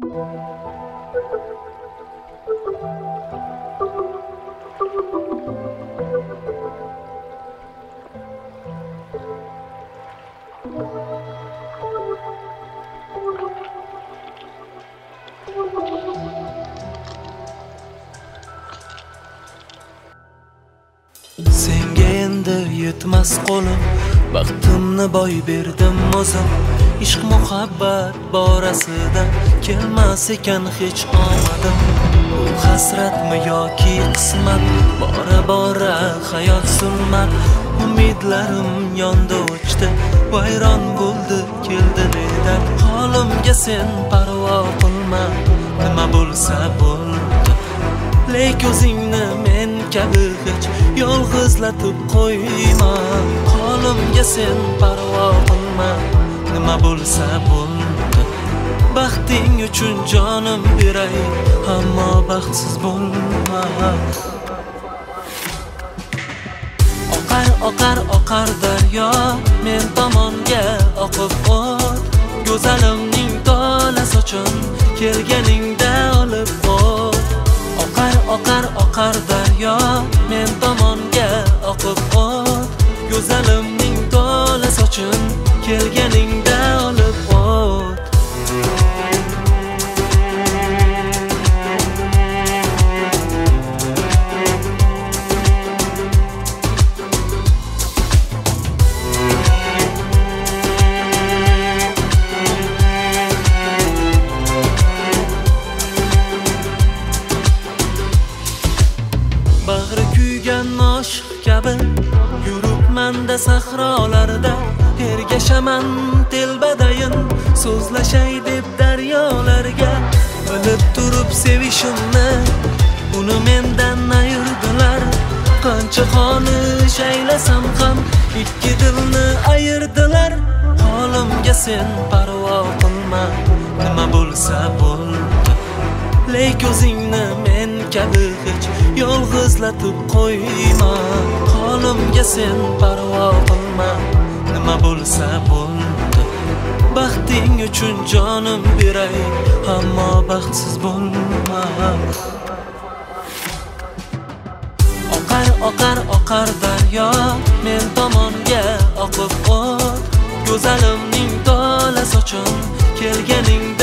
Senga endi yetmas qo'lim, baxtimni boy berdim o'zim. Ishq muhabbat borasida kelmas ekan hech omadim. Bu hasratmi yoki qismat, bora hayot zulmat. Umidlarim yondi o'chdi, vayron bo'ldi keldi nedan. Holimga sen parvo qilma, nima bo'lsa bo'ldi. Lek o'zingni men kabi hech yolg'izlatib qo'yma. Holimga sen parvo qilma, nima bo'lsa bo'ldi. Baxting uchun jonim beray, ammo baxtsiz bo'lma. Oqar daryo men tomonga oqib o't. Go'zalimning tola sochin kelganingda olib o't. Oqar daryo men tomonga oqib o't. Go'zalimning tola sochin kelganingda olib o't. Bag'ri kuygan oshiq kabi yuribman-da sahrolarda. Ergashaman telbadayin so'zlashay deb daryolarga. Bilib turib sevishimni uni mendan ayirdilar. Qancha xonish aylasam ham ikki dilni ayirdilar. Holimga sen parvo qilma, nima bo'lsa bo'ldi. Lek o'zingni men kabi hech yolg'izlatib qo'yma. Holimga sen parvo qilma, nima bo'lsa bo'ldi. Baxting uchun jonim beray, ammo baxtsiz bo'lma. Oqar daryo men tomonga oqib o't. Go'zalimning tola sochin kelganingda